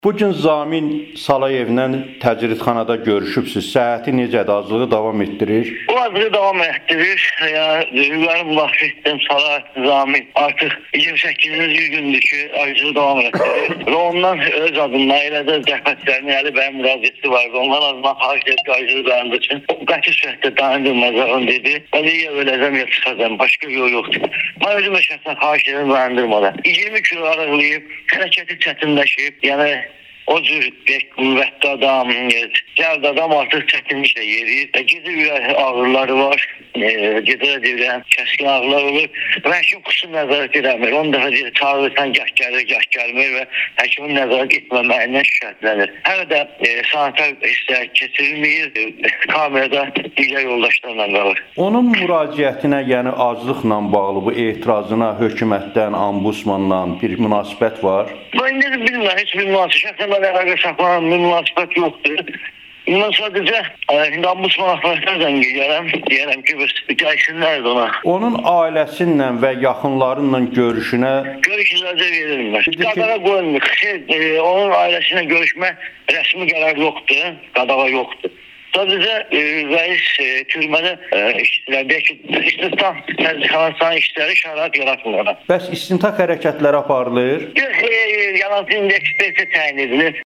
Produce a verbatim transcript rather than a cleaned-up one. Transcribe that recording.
Bu gün Zamin Salayevlə təcridxanada görüşübsüz. Səhhəti necədir? Acılığı davam etdirir? Bu acılığı davam etdirir. Yəni, hüquqları müdafiə etdim Salayev Zamin. Artıq iyirmi səkkizinci gündür ki, acılığı davam etdirir. Və ondan öz adından, elə də cəhbətlərinin Əli bəyin müraciəti vardı. Ondan adından xahiş edib ki, acılığı dayandığı üçün qəti sürətdə dayandırmayacağım dedi. Və də ya öləcəm, ya çıxacam. Başqa yol yoxdur. Mən özüm şəxsən xahiş edib dayandırmadan. iyirmi kilo arıqlayıb, hərəkəti çətinləşib. Yəni, o cür qüvvətli adam, cəld adam artıq çətinliklə yeriyir. Gecə ürək ağrıları var, gecə də deyirəm, kəskin ağrılar olur. Və həkim xüsusi nəzarət edəmir. on dəfə deyir, çağırırsan, gəh gəlir, gəh gəlmir və həkimin nəzarət etməməyindən şikayətlənir. Hələ də e, sanitar hissəyə keçirilməyir, kamerada digər yoldaşlarla qalır. Onun müraciətinə, yəni aclıqla bağlı bu etirazına hökumətdən, ombudsmandan bir münasibət var? Ben indi bilmirəm, heç bir münasibət. Şəxsən mən əlaqə saxlanan bir münasibət yoxdur. Mən sadəcə indi ombudsman axtarışdan zəng gələm, deyərəm ki, gəlsinlər ona. Onun ailəsinlə və yaxınlarınla görüşünə Görüşlərdə verilmir. Qadağa qoyulmur. Onun ailəsinə görüşmə rəsmi qərar yoxdur, qadağa yoxdur. Sadəcə e, rəis e, türmədə e, işçilər, deyək ki, istintaq təcridxanasının işçiləri şərait yaratmırlar. Bəs istintaq hərəkətləri aparılır? Yox, e, yalan indi ekspertiya təyin edilir.